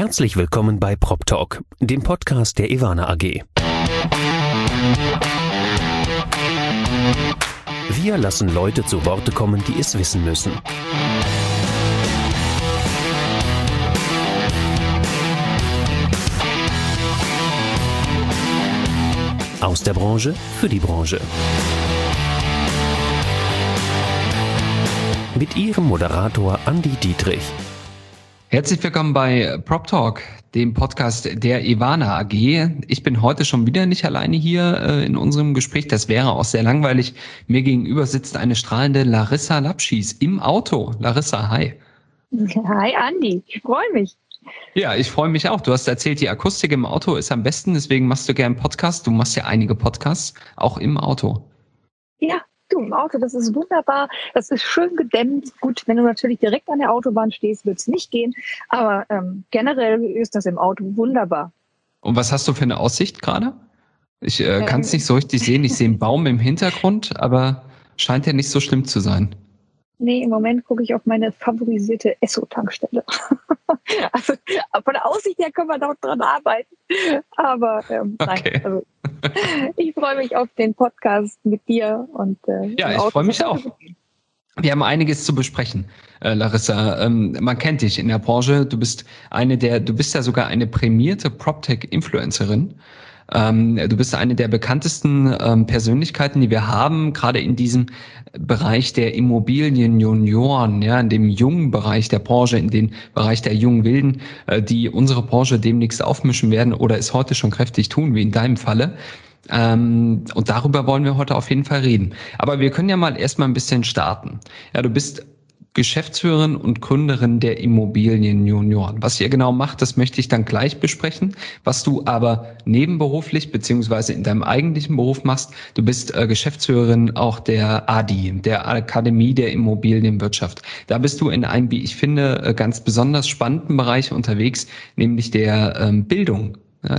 Herzlich willkommen bei PropTalk, dem Podcast der Ewana AG. Wir lassen Leute zu Worte kommen, die es wissen müssen. Aus der Branche für die Branche. Mit Ihrem Moderator Andi Dietrich. Herzlich willkommen bei PropTalk, dem Podcast der Ewana AG. Ich bin heute schon wieder nicht alleine hier in unserem Gespräch. Das wäre auch sehr langweilig. Mir gegenüber sitzt eine strahlende Larissa Lapschis im Auto. Larissa, hi. Hi Andi, ich freue mich. Ja, ich freue mich auch. Du hast erzählt, die Akustik im Auto ist am besten, deswegen machst du gern Podcasts. Du machst ja einige Podcasts, auch im Auto. Ja, du im Auto, das ist wunderbar. Das ist schön gedämmt. Gut, wenn du natürlich direkt an der Autobahn stehst, wird es nicht gehen. Aber generell ist das im Auto wunderbar. Und was hast du für eine Aussicht gerade? Ich kann es nicht so richtig sehen. Ich sehe einen Baum im Hintergrund, aber scheint ja nicht so schlimm zu sein. Nee, im Moment gucke ich auf meine favorisierte Esso-Tankstelle. Also von der Aussicht her können wir dort dran arbeiten. Aber Okay. nein, also ich freue mich auf den Podcast mit dir. Und ja, ich freue mich auch. Wir haben einiges zu besprechen, Larissa. Man kennt dich in der Branche. Du bist ja sogar eine prämierte PropTech-Influencerin. Du bist eine der bekanntesten Persönlichkeiten, die wir haben, gerade in diesem Bereich der Immobilien-Junioren, ja, in dem jungen Bereich der Branche, in dem Bereich der jungen Wilden, die unsere Branche demnächst aufmischen werden oder es heute schon kräftig tun, wie in deinem Falle. Und darüber wollen wir heute auf jeden Fall reden. Aber wir können ja mal erstmal ein bisschen starten. Ja, du bist Geschäftsführerin und Gründerin der Immobilien Junioren. Was ihr genau macht, das möchte ich dann gleich besprechen. Was du aber nebenberuflich beziehungsweise in deinem eigentlichen Beruf machst, du bist Geschäftsführerin auch der ADI, der Akademie der Immobilienwirtschaft. Da bist du in einem, wie ich finde, ganz besonders spannenden Bereich unterwegs, nämlich der Bildung. Ja,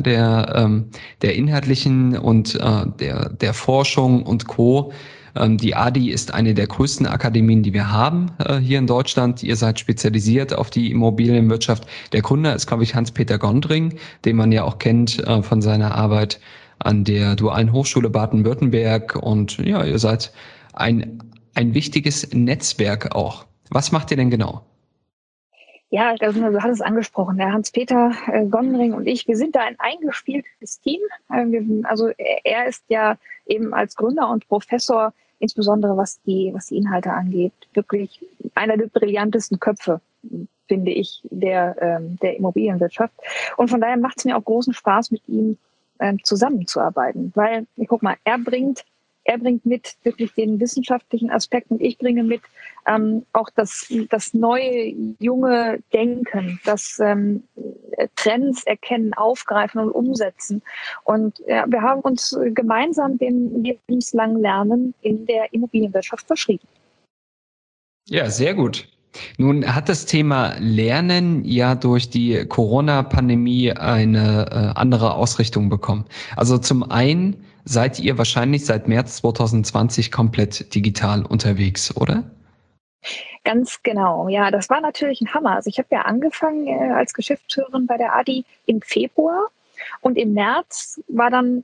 der inhaltlichen und der Forschung und Co. Die ADI ist eine der größten Akademien, die wir haben hier in Deutschland. Ihr seid spezialisiert auf die Immobilienwirtschaft. Der Gründer ist, glaube ich, Hans-Peter Gondring, den man ja auch kennt von seiner Arbeit an der Dualen Hochschule Baden-Württemberg. Und ja, ihr seid ein wichtiges Netzwerk auch. Was macht ihr denn genau? Ja, du hattest es angesprochen, der Hans-Peter Gondring und ich, wir sind da ein eingespieltes Team. Er ist ja eben als Gründer und Professor, insbesondere was die Inhalte angeht, wirklich einer der brillantesten Köpfe, finde ich, der Immobilienwirtschaft. Und von daher macht es mir auch großen Spaß, mit ihm zusammenzuarbeiten, weil, guck mal, er bringt mit wirklich den wissenschaftlichen Aspekt und ich bringe mit auch das neue, junge Denken, das Trends erkennen, aufgreifen und umsetzen. Und wir haben uns gemeinsam dem lebenslangen Lernen in der Immobilienwirtschaft verschrieben. Ja, sehr gut. Nun hat das Thema Lernen ja durch die Corona-Pandemie eine andere Ausrichtung bekommen. Also zum einen seid ihr wahrscheinlich seit März 2020 komplett digital unterwegs, oder? Ganz genau, ja, das war natürlich ein Hammer. Also ich habe ja angefangen als Geschäftsführerin bei der ADI im Februar und im März war dann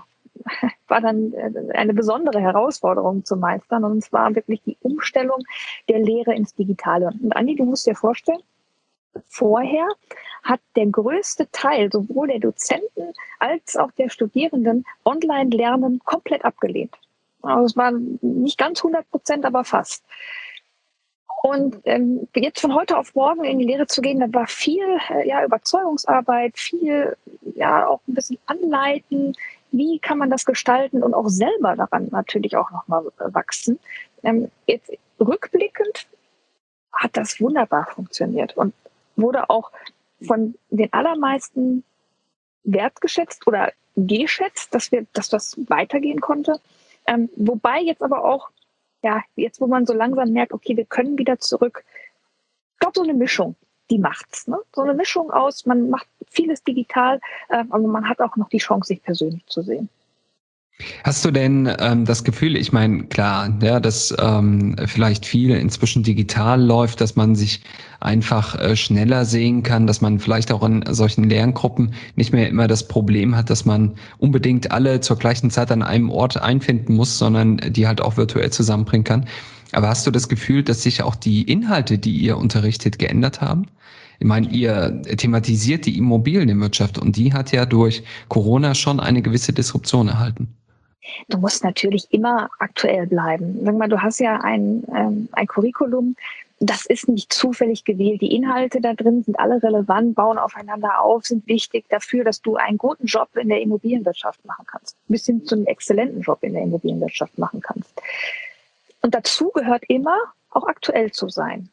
eine besondere Herausforderung zu meistern und zwar wirklich die Umstellung der Lehre ins Digitale. Und Andi, du musst dir vorstellen, vorher hat der größte Teil sowohl der Dozenten als auch der Studierenden Online-Lernen komplett abgelehnt. Also es waren nicht ganz 100%, aber fast. Und jetzt von heute auf morgen in die Lehre zu gehen, da war viel Überzeugungsarbeit, viel auch ein bisschen anleiten, wie kann man das gestalten und auch selber daran natürlich auch nochmal wachsen. Jetzt rückblickend hat das wunderbar funktioniert und wurde auch von den allermeisten wertgeschätzt oder geschätzt, dass das weitergehen konnte. Wobei jetzt aber auch, jetzt wo man so langsam merkt, okay, wir können wieder zurück. Ich glaube, so eine Mischung, die macht's. Ne? So eine Mischung aus, man macht vieles digital, aber man hat auch noch die Chance, sich persönlich zu sehen. Hast du denn das Gefühl, ich meine, klar, ja, dass vielleicht viel inzwischen digital läuft, dass man sich einfach schneller sehen kann, dass man vielleicht auch in solchen Lerngruppen nicht mehr immer das Problem hat, dass man unbedingt alle zur gleichen Zeit an einem Ort einfinden muss, sondern die halt auch virtuell zusammenbringen kann. Aber hast du das Gefühl, dass sich auch die Inhalte, die ihr unterrichtet, geändert haben? Ich meine, ihr thematisiert die Immobilienwirtschaft und die hat ja durch Corona schon eine gewisse Disruption erhalten. Du musst natürlich immer aktuell bleiben. Sag mal, du hast ja ein Curriculum, das ist nicht zufällig gewählt. Die Inhalte da drin sind alle relevant, bauen aufeinander auf, sind wichtig dafür, dass du einen guten Job in der Immobilienwirtschaft machen kannst, bis hin zu einem exzellenten Job in der Immobilienwirtschaft machen kannst. Und dazu gehört immer, auch aktuell zu sein.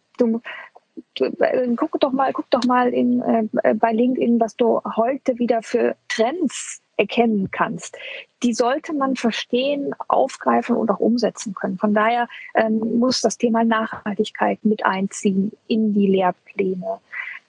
Guck doch mal bei LinkedIn, was du heute wieder für Trends erkennen kannst. Die sollte man verstehen, aufgreifen und auch umsetzen können. Von daher muss das Thema Nachhaltigkeit mit einziehen in die Lehrpläne.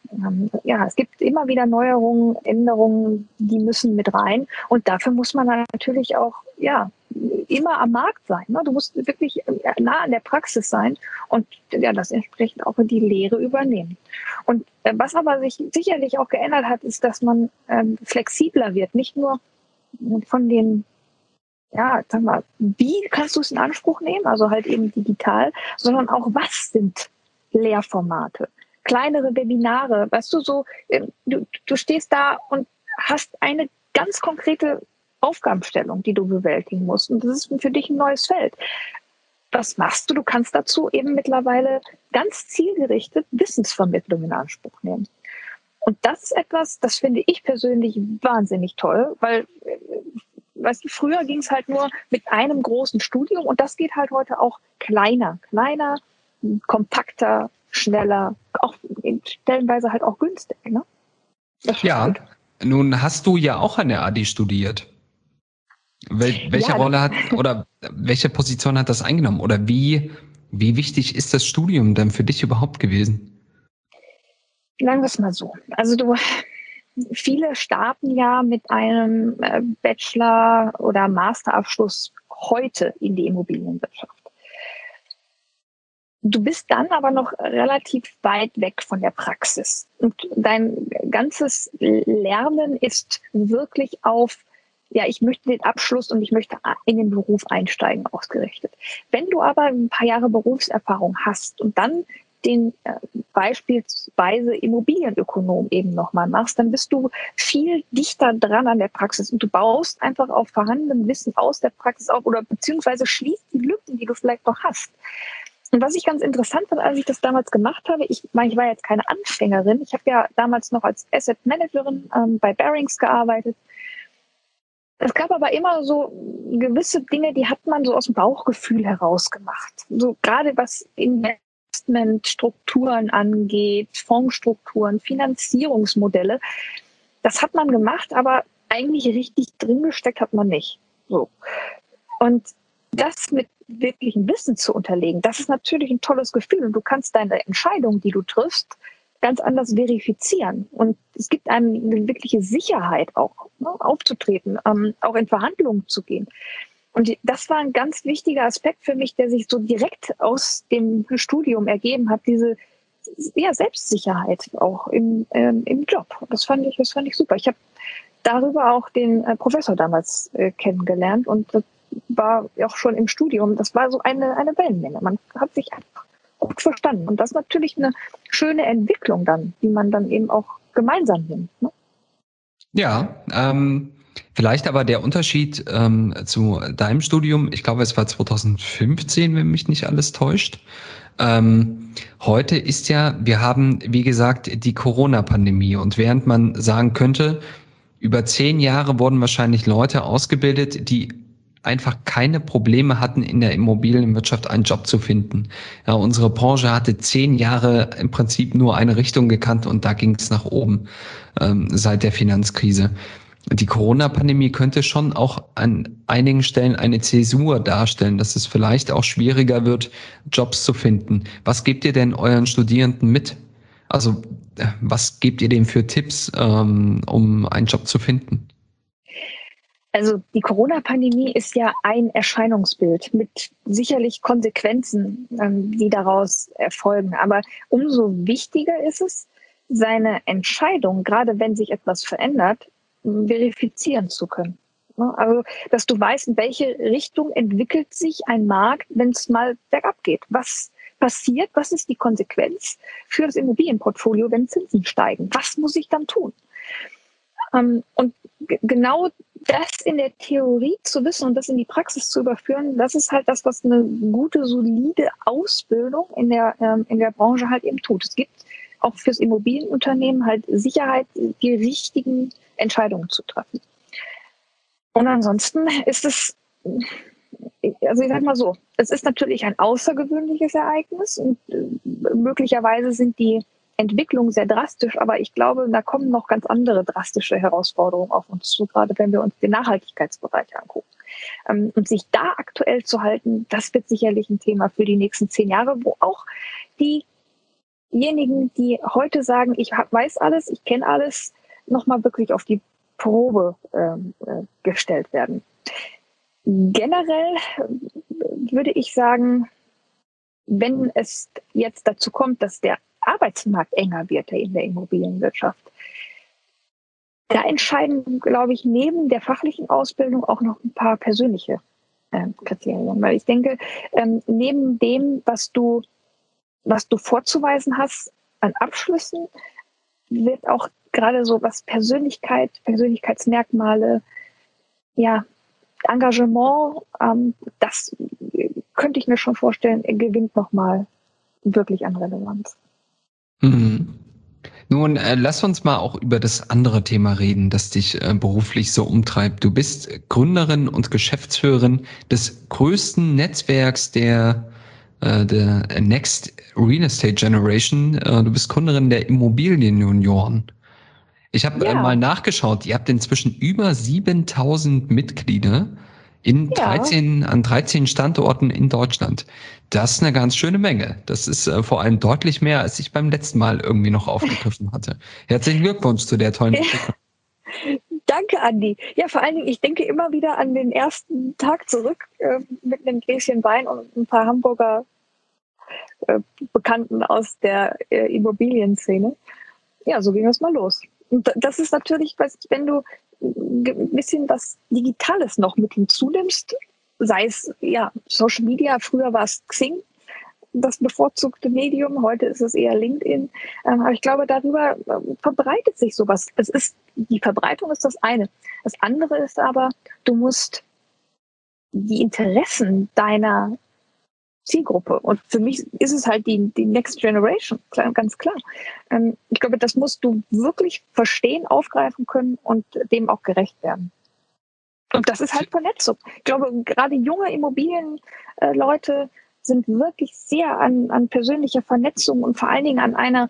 Ja, es gibt immer wieder Neuerungen, Änderungen, die müssen mit rein. Und dafür muss man natürlich auch, ja, immer am Markt sein. Ne? Du musst wirklich nah an der Praxis sein und ja, das entsprechend auch in die Lehre übernehmen. Und was aber sich sicherlich auch geändert hat, ist, dass man flexibler wird. Nicht nur von den, ja, sag mal, wie kannst du es in Anspruch nehmen, also halt eben digital, sondern auch, was sind Lehrformate? Kleinere Webinare, weißt du, so, du stehst da und hast eine ganz konkrete Aufgabenstellung, die du bewältigen musst. Und das ist für dich ein neues Feld. Was machst du? Du kannst dazu eben mittlerweile ganz zielgerichtet Wissensvermittlung in Anspruch nehmen. Und das ist etwas, das finde ich persönlich wahnsinnig toll, weil, weißt du, früher ging es halt nur mit einem großen Studium und das geht halt heute auch kleiner, kompakter, schneller, auch stellenweise halt auch günstig. Ne? Ja, nun hast du ja auch an der AD studiert. Welche Rolle hat oder welche Position hat das eingenommen? Oder wie wichtig ist das Studium denn für dich überhaupt gewesen? Sagen wir es mal so. Also viele starten ja mit einem Bachelor- oder Masterabschluss heute in die Immobilienwirtschaft. Du bist dann aber noch relativ weit weg von der Praxis. Und dein ganzes Lernen ist wirklich auf, ja, ich möchte den Abschluss und ich möchte in den Beruf einsteigen, ausgerichtet. Wenn du aber ein paar Jahre Berufserfahrung hast und dann den beispielsweise Immobilienökonom eben nochmal machst, dann bist du viel dichter dran an der Praxis und du baust einfach auf vorhandenem Wissen aus der Praxis auf oder beziehungsweise schließt die Lücken, die du vielleicht noch hast. Und was ich ganz interessant fand, als ich das damals gemacht habe, ich war jetzt keine Anfängerin. Ich habe ja damals noch als Asset Managerin bei Barings gearbeitet. Es gab aber immer so gewisse Dinge, die hat man so aus dem Bauchgefühl heraus gemacht. So gerade was Investmentstrukturen angeht, Fondsstrukturen, Finanzierungsmodelle. Das hat man gemacht, aber eigentlich richtig drin gesteckt hat man nicht. So. Und das mit wirklichem Wissen zu unterlegen, das ist natürlich ein tolles Gefühl und du kannst deine Entscheidungen, die du triffst, ganz anders verifizieren. Und es gibt einem eine wirkliche Sicherheit auch, ne, aufzutreten, auch in Verhandlungen zu gehen. Und das war ein ganz wichtiger Aspekt für mich, der sich so direkt aus dem Studium ergeben hat, diese Selbstsicherheit auch im Job. Das fand ich super. Ich habe darüber auch den Professor damals kennengelernt und das war auch schon im Studium, das war so eine Wellenlänge. Man hat sich einfach gut verstanden. Und das ist natürlich eine schöne Entwicklung dann, die man dann eben auch gemeinsam nimmt. Ne? Ja, vielleicht aber der Unterschied zu deinem Studium, ich glaube, es war 2015, wenn mich nicht alles täuscht. Heute ist ja, wir haben, wie gesagt, die Corona-Pandemie und während man sagen könnte, über 10 Jahre wurden wahrscheinlich Leute ausgebildet, die einfach keine Probleme hatten, in der Immobilienwirtschaft einen Job zu finden. Ja, unsere Branche hatte 10 Jahre im Prinzip nur eine Richtung gekannt und da ging es nach oben seit der Finanzkrise. Die Corona-Pandemie könnte schon auch an einigen Stellen eine Zäsur darstellen, dass es vielleicht auch schwieriger wird, Jobs zu finden. Was gebt ihr denn euren Studierenden mit? Also was gebt ihr denen für Tipps, um einen Job zu finden? Also die Corona-Pandemie ist ja ein Erscheinungsbild mit sicherlich Konsequenzen, die daraus erfolgen. Aber umso wichtiger ist es, seine Entscheidung, gerade wenn sich etwas verändert, verifizieren zu können. Also, dass du weißt, in welche Richtung entwickelt sich ein Markt, wenn es mal bergab geht. Was passiert? Was ist die Konsequenz für das Immobilienportfolio, wenn Zinsen steigen? Was muss ich dann tun? Und genau das in der Theorie zu wissen und das in die Praxis zu überführen, das ist halt das, was eine gute, solide Ausbildung in der Branche halt eben tut. Es gibt auch fürs Immobilienunternehmen halt Sicherheit, die richtigen Entscheidungen zu treffen. Und ansonsten ist es, also ich sag mal so, es ist natürlich ein außergewöhnliches Ereignis und möglicherweise sind die Entwicklung sehr drastisch, aber ich glaube, da kommen noch ganz andere drastische Herausforderungen auf uns zu, gerade wenn wir uns den Nachhaltigkeitsbereich angucken. Und sich da aktuell zu halten, das wird sicherlich ein Thema für die nächsten 10 Jahre, wo auch diejenigen, die heute sagen, ich weiß alles, ich kenne alles, nochmal wirklich auf die Probe gestellt werden. Generell würde ich sagen, wenn es jetzt dazu kommt, dass der Arbeitsmarkt enger wird in der Immobilienwirtschaft, da entscheiden, glaube ich, neben der fachlichen Ausbildung auch noch ein paar persönliche Kriterien. Weil ich denke, neben dem, was du vorzuweisen hast an Abschlüssen, wird auch gerade so was Persönlichkeitsmerkmale, ja, Engagement, das könnte ich mir schon vorstellen, gewinnt nochmal wirklich an Relevanz. Mhm. Nun, lass uns mal auch über das andere Thema reden, das dich beruflich so umtreibt. Du bist Gründerin und Geschäftsführerin des größten Netzwerks der Next Real Estate Generation. Du bist Gründerin der Immobilienjunioren. Ich habe mal nachgeschaut, ihr habt inzwischen über 7.000 Mitglieder an 13 Standorten in Deutschland. Das ist eine ganz schöne Menge. Das ist vor allem deutlich mehr, als ich beim letzten Mal irgendwie noch aufgegriffen hatte. Herzlichen Glückwunsch zu der tollen Entwicklung. Danke, Andi. Ja, vor allen Dingen, ich denke immer wieder an den ersten Tag zurück mit einem Gläschen Wein und ein paar Hamburger Bekannten aus der Immobilienszene. Ja, so ging es mal los. Und das ist natürlich, wenn du ein bisschen was Digitales noch mit hinzunimmst, sei es ja Social Media, früher war es Xing, das bevorzugte Medium, heute ist es eher LinkedIn. Aber ich glaube, darüber verbreitet sich sowas. Die Verbreitung ist das eine. Das andere ist aber, du musst die Interessen deiner Zielgruppe. Und für mich ist es halt die Next Generation, ganz klar. Ich glaube, das musst du wirklich verstehen, aufgreifen können und dem auch gerecht werden. Und das ist halt Vernetzung. Ich glaube, gerade junge Immobilienleute sind wirklich sehr an persönlicher Vernetzung und vor allen Dingen an einer,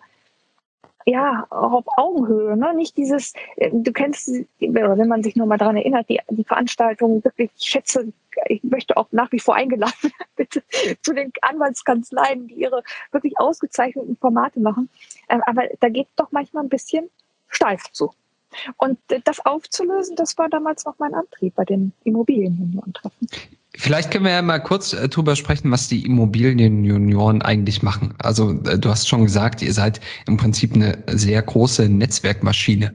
ja, auch auf Augenhöhe, ne? Nicht dieses, du kennst, wenn man sich nur mal daran erinnert, die Veranstaltungen, wirklich, ich möchte auch nach wie vor eingeladen werden, bitte, zu den Anwaltskanzleien, die ihre wirklich ausgezeichneten Formate machen. Aber da geht doch manchmal ein bisschen steif zu. Und das aufzulösen, das war damals noch mein Antrieb bei den Immobilienjunioren-Treffen. Vielleicht können wir ja mal kurz drüber sprechen, was die Immobilienjunioren eigentlich machen. Also du hast schon gesagt, ihr seid im Prinzip eine sehr große Netzwerkmaschine.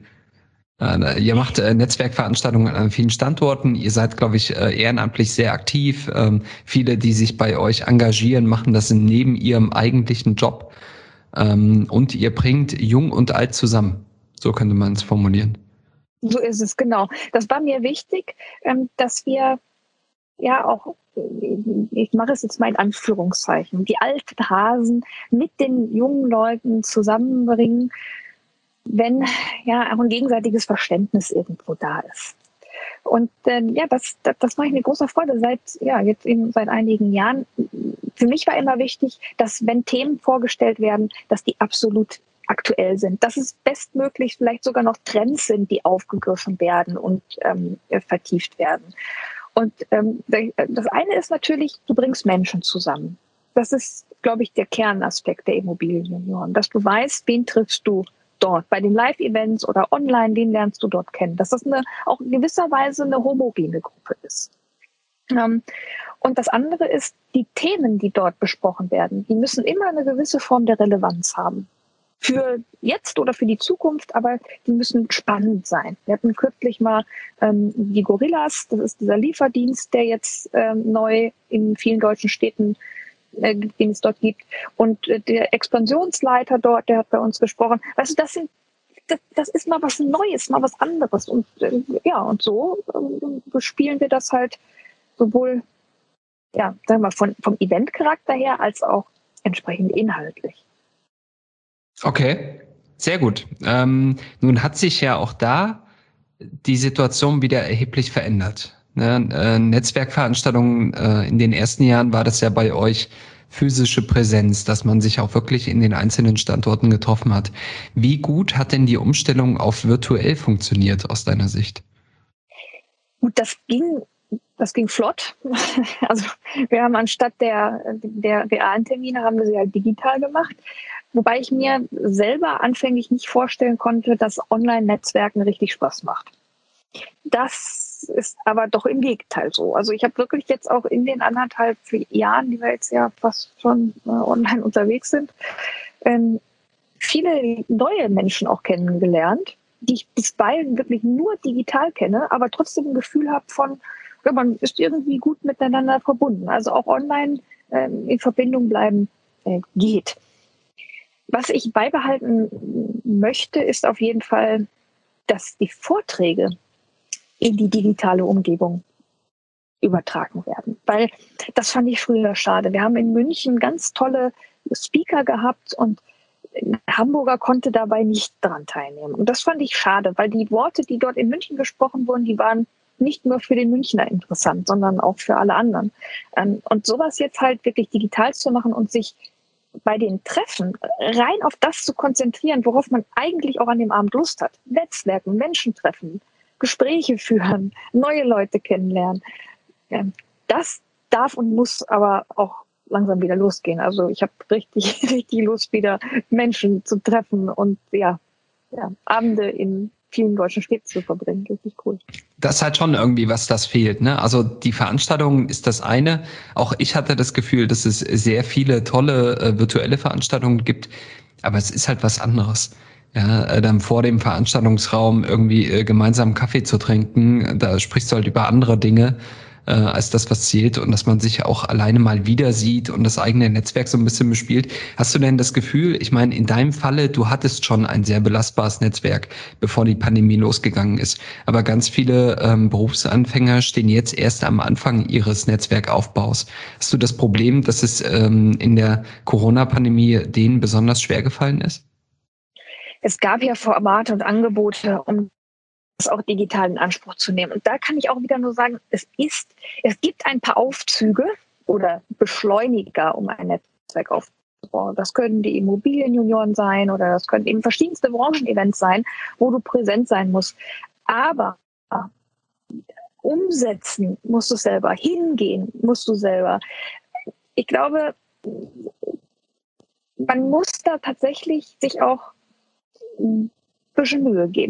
Ihr macht Netzwerkveranstaltungen an vielen Standorten. Ihr seid, glaube ich, ehrenamtlich sehr aktiv. Viele, die sich bei euch engagieren, machen das neben ihrem eigentlichen Job. Und ihr bringt Jung und Alt zusammen. So könnte man es formulieren. So ist es, genau. Das war mir wichtig, dass wir ja auch, ich mache es jetzt mal in Anführungszeichen, die alten Hasen mit den jungen Leuten zusammenbringen, wenn ja auch ein gegenseitiges Verständnis irgendwo da ist. Und das mache ich mit großer Freude seit einigen Jahren. Für mich war immer wichtig, dass wenn Themen vorgestellt werden, dass die absolut aktuell sind, dass es bestmöglich vielleicht sogar noch Trends sind, die aufgegriffen werden und vertieft werden. Und das eine ist natürlich, du bringst Menschen zusammen. Das ist, glaube ich, der Kernaspekt der Immobilienjunioren, dass du weißt, wen triffst du dort bei den Live-Events oder online, den lernst du dort kennen. Dass das auch in gewisser Weise eine homogene Gruppe ist. Und das andere ist, die Themen, die dort besprochen werden, die müssen immer eine gewisse Form der Relevanz haben. Für jetzt oder für die Zukunft, aber die müssen spannend sein. Wir hatten kürzlich mal die Gorillas, das ist dieser Lieferdienst, der jetzt neu in vielen deutschen Städten, den es dort gibt. Und der Expansionsleiter dort, der hat bei uns gesprochen. Weißt du, das ist mal was Neues, mal was anderes. Und und so bespielen wir das halt sowohl, sagen wir mal, vom Eventcharakter her, als auch entsprechend inhaltlich. Okay, sehr gut. Nun hat sich ja auch da die Situation wieder erheblich verändert. Ne? Netzwerkveranstaltungen, in den ersten Jahren war das ja bei euch physische Präsenz, dass man sich auch wirklich in den einzelnen Standorten getroffen hat. Wie gut hat denn die Umstellung auf virtuell funktioniert aus deiner Sicht? Gut, das ging flott. Also wir haben anstatt der realen Termine, haben wir sie halt digital gemacht. Wobei ich mir selber anfänglich nicht vorstellen konnte, dass Online-Netzwerken richtig Spaß macht. Das ist aber doch im Gegenteil so. Also ich habe wirklich jetzt auch in den 1,5 Jahren, die wir jetzt ja fast schon online unterwegs sind, viele neue Menschen auch kennengelernt, die ich bisweilen wirklich nur digital kenne, aber trotzdem ein Gefühl habe von, man ist irgendwie gut miteinander verbunden. Also auch online in Verbindung bleiben geht. Was ich beibehalten möchte, ist auf jeden Fall, dass die Vorträge in die digitale Umgebung übertragen werden. Weil das fand ich früher schade. Wir haben in München ganz tolle Speaker gehabt und ein Hamburger konnte dabei nicht daran teilnehmen. Und das fand ich schade, weil die Worte, die dort in München gesprochen wurden, die waren nicht nur für den Münchner interessant, sondern auch für alle anderen. Und sowas jetzt halt wirklich digital zu machen und sich bei den Treffen rein auf das zu konzentrieren, worauf man eigentlich auch an dem Abend Lust hat. Netzwerken, Menschen treffen, Gespräche führen, neue Leute kennenlernen. Das darf und muss aber auch langsam wieder losgehen. Also ich habe richtig, richtig Lust, wieder Menschen zu treffen und Abende in vielen deutschen Städten zu verbringen. Richtig cool. Das ist halt schon irgendwie, was das fehlt, ne? Also die Veranstaltung ist das eine. Auch ich hatte das Gefühl, dass es sehr viele tolle virtuelle Veranstaltungen gibt, aber es ist halt was anderes. Ja, dann vor dem Veranstaltungsraum irgendwie gemeinsam Kaffee zu trinken, da sprichst du halt über andere Dinge als das, was zählt, und dass man sich auch alleine mal wieder sieht und das eigene Netzwerk so ein bisschen bespielt. Hast du denn das Gefühl, ich meine, in deinem Falle, du hattest schon ein sehr belastbares Netzwerk, bevor die Pandemie losgegangen ist, aber ganz viele Berufsanfänger stehen jetzt erst am Anfang ihres Netzwerkaufbaus. Hast du das Problem, dass es in der Corona-Pandemie denen besonders schwer gefallen ist? Es gab ja Formate und Angebote, um das auch digital in Anspruch zu nehmen. Und da kann ich auch wieder nur sagen, es gibt ein paar Aufzüge oder Beschleuniger, um ein Netzwerk aufzubauen. Das können die Immobilienjunioren sein oder das können eben verschiedenste Branchenevents sein, wo du präsent sein musst. Aber umsetzen musst du selber, hingehen musst du selber. Ich glaube, man muss da tatsächlich sich auch ein bisschen Mühe geben.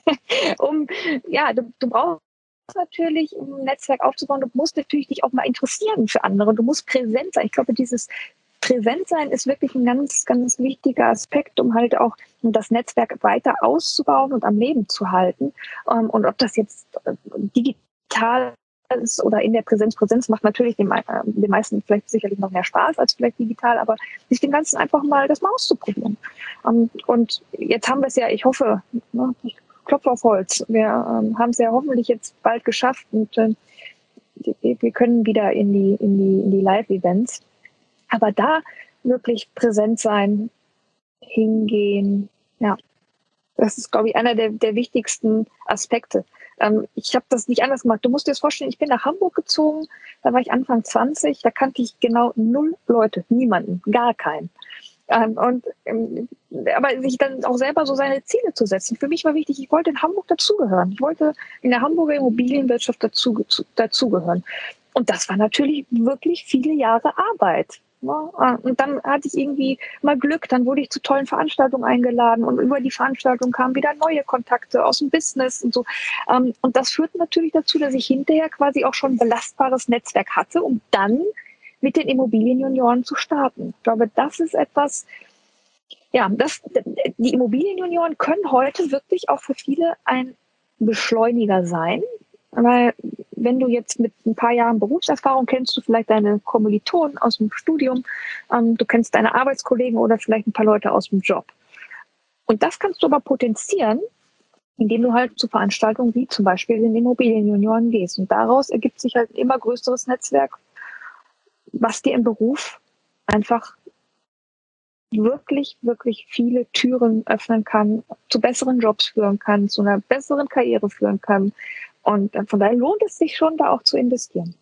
Du brauchst natürlich, um ein Netzwerk aufzubauen, du musst natürlich dich auch mal interessieren für andere. Du musst präsent sein. Ich glaube, dieses Präsentsein ist wirklich ein ganz, ganz wichtiger Aspekt, um halt auch das Netzwerk weiter auszubauen und am Leben zu halten. Und ob das jetzt digital ist oder in der Präsenz macht natürlich den meisten vielleicht sicherlich noch mehr Spaß als vielleicht digital, aber sich dem Ganzen einfach mal das mal auszuprobieren. Und jetzt haben wir es ja, ich hoffe, ich klopfe auf Holz, wir haben es ja hoffentlich jetzt bald geschafft und wir können wieder in die Live-Events. Aber da wirklich präsent sein, hingehen, ja, das ist, glaube ich, einer der wichtigsten Aspekte. Ich habe das nicht anders gemacht. Du musst dir das vorstellen, ich bin nach Hamburg gezogen, da war ich Anfang 20, da kannte ich genau 0 Leute, niemanden, gar keinen. Aber sich dann auch selber so seine Ziele zu setzen. Für mich war wichtig, ich wollte in Hamburg dazugehören. Ich wollte in der Hamburger Immobilienwirtschaft dazugehören. Und das war natürlich wirklich viele Jahre Arbeit. Ne? Und dann hatte ich irgendwie mal Glück, dann wurde ich zu tollen Veranstaltungen eingeladen und über die Veranstaltung kamen wieder neue Kontakte aus dem Business und so. Und das führt natürlich dazu, dass ich hinterher quasi auch schon ein belastbares Netzwerk hatte, um dann mit den Immobilienjunioren zu starten. Ich glaube, das ist etwas, ja, die Immobilienjunioren können heute wirklich auch für viele ein Beschleuniger sein, weil wenn du jetzt mit ein paar Jahren Berufserfahrung kennst du vielleicht deine Kommilitonen aus dem Studium, du kennst deine Arbeitskollegen oder vielleicht ein paar Leute aus dem Job. Und das kannst du aber potenzieren, indem du halt zu Veranstaltungen wie zum Beispiel den Immobilienjunioren gehst. Und daraus ergibt sich halt ein immer größeres Netzwerk, was dir im Beruf einfach wirklich, wirklich viele Türen öffnen kann, zu besseren Jobs führen kann, zu einer besseren Karriere führen kann. Und von daher lohnt es sich schon, da auch zu investieren.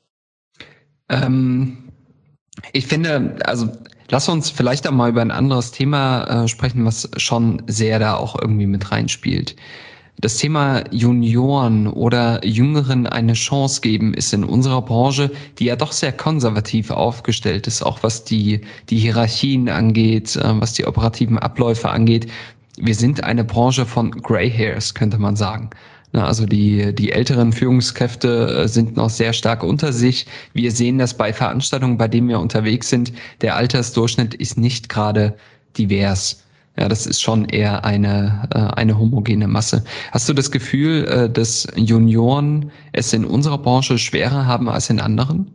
Ich finde, also lass uns vielleicht auch mal über ein anderes Thema sprechen, was schon sehr da auch irgendwie mit reinspielt. Das Thema Junioren oder Jüngeren eine Chance geben ist in unserer Branche, die ja doch sehr konservativ aufgestellt ist, auch was die Hierarchien angeht, was die operativen Abläufe angeht. Wir sind eine Branche von Grey Hairs, könnte man sagen. Also die älteren Führungskräfte sind noch sehr stark unter sich. Wir sehen das bei Veranstaltungen, bei denen wir unterwegs sind. Der Altersdurchschnitt ist nicht gerade divers. Ja, das ist schon eher eine homogene Masse. Hast du das Gefühl, dass Junioren es in unserer Branche schwerer haben als in anderen?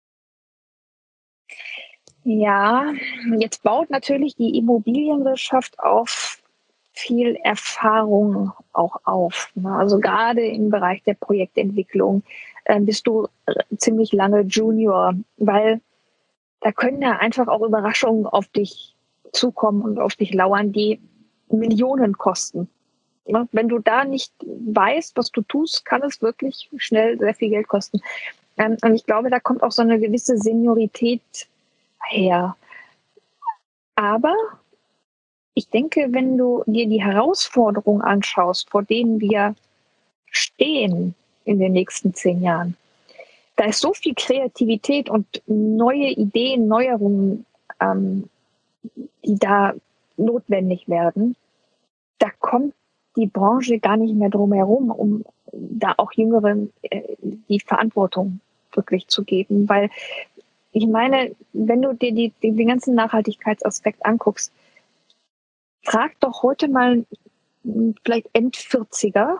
Ja, jetzt baut natürlich die Immobilienwirtschaft auf viel Erfahrung auch auf. Also gerade im Bereich der Projektentwicklung bist du ziemlich lange Junior, weil da können ja einfach auch Überraschungen auf dich zukommen und auf dich lauern, die Millionen kosten. Wenn du da nicht weißt, was du tust, kann es wirklich schnell sehr viel Geld kosten. Und ich glaube, da kommt auch so eine gewisse Seniorität her. Aber ich denke, wenn du dir die Herausforderungen anschaust, vor denen wir stehen in den nächsten 10 Jahren, da ist so viel Kreativität und neue Ideen, Neuerungen, die da notwendig werden. Da kommt die Branche gar nicht mehr drum herum, um da auch Jüngeren die Verantwortung wirklich zu geben. Weil ich meine, wenn du dir den ganzen Nachhaltigkeitsaspekt anguckst, frag doch heute mal vielleicht End-40er,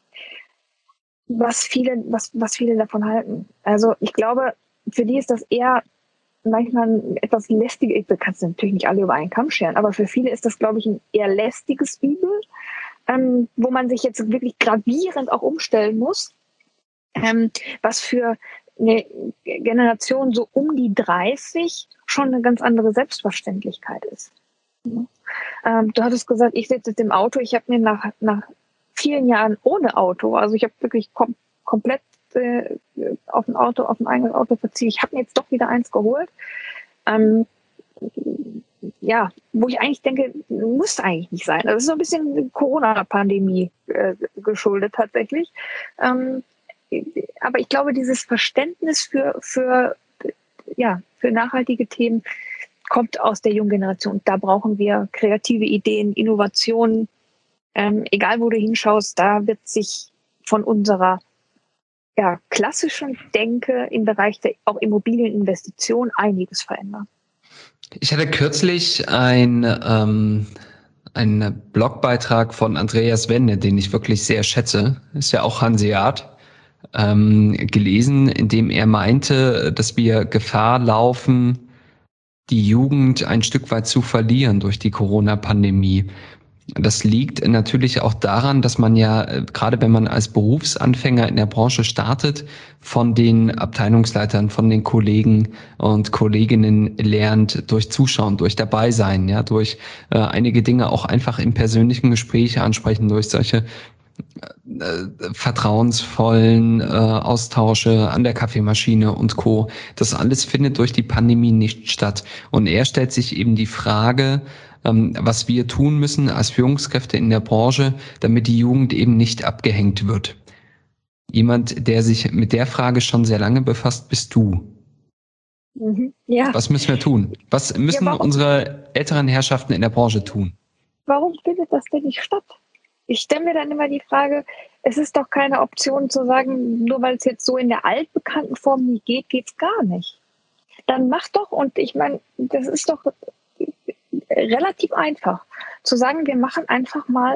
was viele davon halten. Also ich glaube, für die ist das eher manchmal etwas lästiger. Ich kann es natürlich nicht alle über einen Kamm scheren, aber für viele ist das, glaube ich, ein eher lästiges Übel, wo man sich jetzt wirklich gravierend auch umstellen muss, was für eine Generation so um die 30 schon eine ganz andere Selbstverständlichkeit ist. Du hattest gesagt, ich sitze jetzt im Auto. Ich habe mir nach vielen Jahren ohne Auto, also ich habe wirklich komplett auf ein eigenes Auto verzichtet. Ich habe mir jetzt doch wieder eins geholt. Ja, wo ich eigentlich denke, muss eigentlich nicht sein. Das ist so ein bisschen Corona-Pandemie geschuldet tatsächlich. Aber ich glaube, dieses Verständnis für nachhaltige Themen kommt aus der jungen Generation. Da brauchen wir kreative Ideen, Innovationen. Egal, wo du hinschaust, da wird sich von unserer klassischen Denke im Bereich der auch Immobilieninvestition einiges verändern. Ich hatte kürzlich einen Blogbeitrag von Andreas Wende, den ich wirklich sehr schätze, ist ja auch Hanseat, gelesen, in dem er meinte, dass wir Gefahr laufen, die Jugend ein Stück weit zu verlieren durch die Corona-Pandemie. Das liegt natürlich auch daran, dass man ja, gerade wenn man als Berufsanfänger in der Branche startet, von den Abteilungsleitern, von den Kollegen und Kolleginnen lernt durch Zuschauen, durch Dabeisein, ja, durch einige Dinge auch einfach im persönlichen Gespräch ansprechen, durch solche vertrauensvollen Austausche an der Kaffeemaschine und Co. Das alles findet durch die Pandemie nicht statt. Und er stellt sich eben die Frage, was wir tun müssen als Führungskräfte in der Branche, damit die Jugend eben nicht abgehängt wird. Jemand, der sich mit der Frage schon sehr lange befasst, bist du. Ja. Was müssen wir tun? Was müssen unsere älteren Herrschaften in der Branche tun? Warum findet das denn nicht statt? Ich stelle mir dann immer die Frage, es ist doch keine Option zu sagen, nur weil es jetzt so in der altbekannten Form nicht geht, geht's gar nicht. Dann mach doch, und ich meine, das ist doch relativ einfach, zu sagen, wir machen einfach mal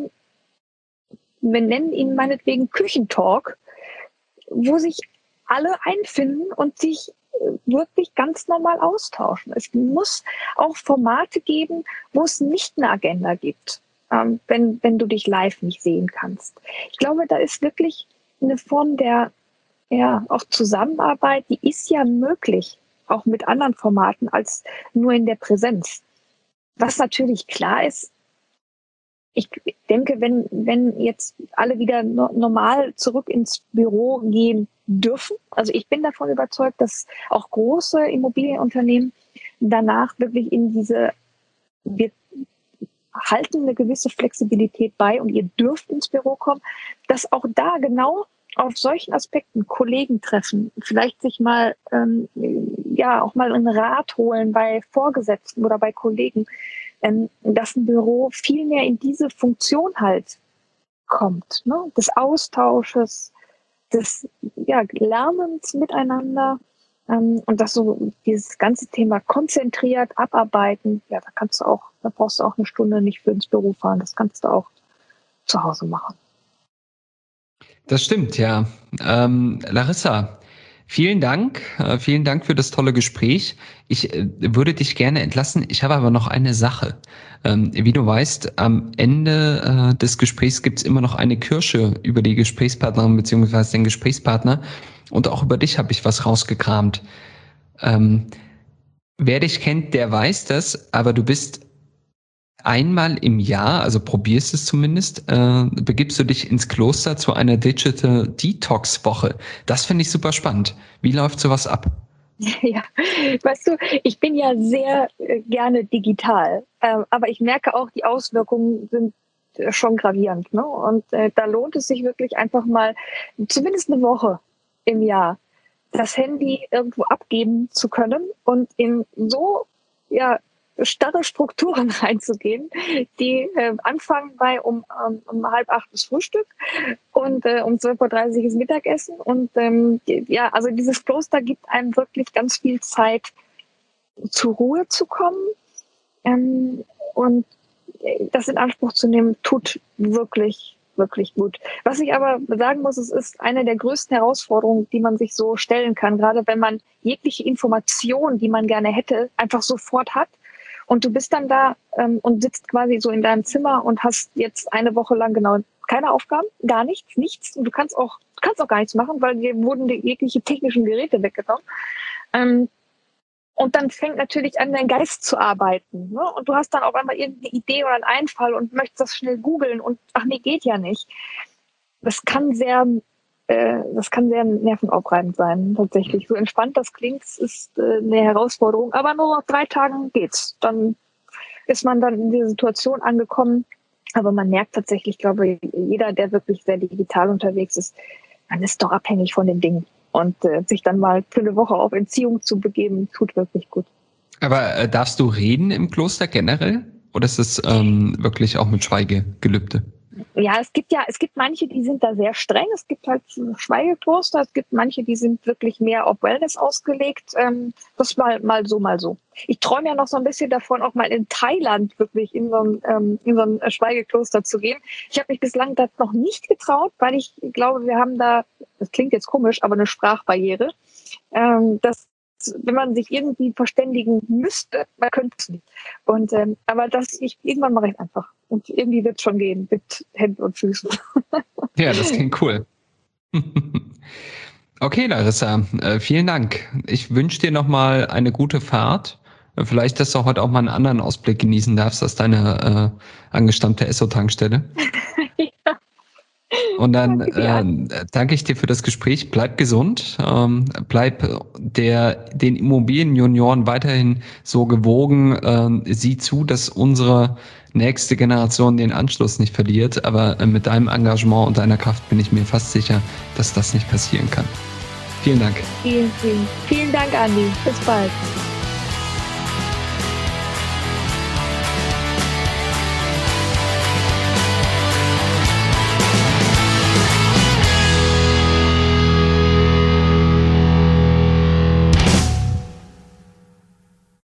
wir nennen ihn meinetwegen Küchentalk, wo sich alle einfinden und sich wirklich ganz normal austauschen. Es muss auch Formate geben, wo es nicht eine Agenda gibt, wenn du dich live nicht sehen kannst. Ich glaube, da ist wirklich eine Form der auch Zusammenarbeit, die ist ja möglich, auch mit anderen Formaten als nur in der Präsenz. Was natürlich klar ist, ich denke, wenn jetzt alle wieder normal zurück ins Büro gehen dürfen, also ich bin davon überzeugt, dass auch große Immobilienunternehmen danach wirklich wir halten eine gewisse Flexibilität bei und ihr dürft ins Büro kommen, dass auch da genau auf solchen Aspekten Kollegen treffen, vielleicht sich mal auch mal einen Rat holen bei Vorgesetzten oder bei Kollegen, dass ein Büro viel mehr in diese Funktion halt kommt, ne? Des Austausches, des Lernens miteinander, und dass so dieses ganze Thema konzentriert abarbeiten, da brauchst du auch eine Stunde nicht für ins Büro fahren, das kannst du auch zu Hause machen. Das stimmt, ja. Larissa, vielen Dank für das tolle Gespräch. Ich würde dich gerne entlassen. Ich habe aber noch eine Sache. Wie du weißt, am Ende des Gesprächs gibt es immer noch eine Kirsche über die Gesprächspartnerin bzw. den Gesprächspartner. Und auch über dich habe ich was rausgekramt. Wer dich kennt, der weiß das, aber du bist einmal im Jahr, also probierst es zumindest, begibst du dich ins Kloster zu einer Digital Detox Woche. Das finde ich super spannend. Wie läuft sowas ab? Ja, weißt du, ich bin ja sehr gerne digital, aber ich merke auch, die Auswirkungen sind schon gravierend, ne? Und da lohnt es sich wirklich einfach mal zumindest eine Woche im Jahr das Handy irgendwo abgeben zu können und in so starre Strukturen reinzugehen, die anfangen bei um 7:30 das Frühstück und um 12:30 ist Mittagessen. Und also dieses Kloster gibt einem wirklich ganz viel Zeit, zur Ruhe zu kommen. Und das in Anspruch zu nehmen, tut wirklich, wirklich gut. Was ich aber sagen muss, es ist eine der größten Herausforderungen, die man sich so stellen kann, gerade wenn man jegliche Information, die man gerne hätte, einfach sofort hat. Und du bist dann da und sitzt quasi so in deinem Zimmer und hast jetzt eine Woche lang genau keine Aufgaben, gar nichts. Und du kannst auch gar nichts machen, weil dir wurden jegliche technischen Geräte weggenommen. Und dann fängt natürlich an, dein Geist zu arbeiten. Ne? Und du hast dann auf einmal irgendeine Idee oder einen Einfall und möchtest das schnell googeln und ach nee, geht ja nicht. Das kann sehr nervenaufreibend sein, tatsächlich. So entspannt das klingt, ist eine Herausforderung. Aber nur nach 3 Tagen geht's. Dann ist man dann in dieser Situation angekommen. Aber man merkt tatsächlich, glaube ich, jeder, der wirklich sehr digital unterwegs ist, man ist doch abhängig von den Dingen. Und sich dann mal für eine Woche auf Entziehung zu begeben, tut wirklich gut. Aber darfst du reden im Kloster generell? Oder ist es wirklich auch mit Schweigegelübde? Ja, es gibt manche, die sind da sehr streng. Es gibt halt Schweigekloster. Es gibt manche, die sind wirklich mehr auf Wellness ausgelegt. Das mal so. Ich träume ja noch so ein bisschen davon, auch mal in Thailand wirklich in so ein Schweigekloster zu gehen. Ich habe mich bislang das noch nicht getraut, weil ich glaube, wir haben da, das klingt jetzt komisch, aber eine Sprachbarriere. Wenn man sich irgendwie verständigen müsste, man könnte es nicht. Und aber irgendwann mache ich es einfach. Und irgendwie wird es schon gehen mit Händen und Füßen. Ja, das klingt cool. Okay, Larissa, vielen Dank. Ich wünsche dir nochmal eine gute Fahrt. Vielleicht, dass du heute auch mal einen anderen Ausblick genießen darfst als deine angestammte Esso-Tankstelle. Ja. Und dann danke ich dir für das Gespräch. Bleib gesund, bleib den Immobilienjunioren weiterhin so gewogen. Sieh zu, dass unsere nächste Generation den Anschluss nicht verliert. Aber mit deinem Engagement und deiner Kraft bin ich mir fast sicher, dass das nicht passieren kann. Vielen Dank. Vielen Dank, Andi. Bis bald.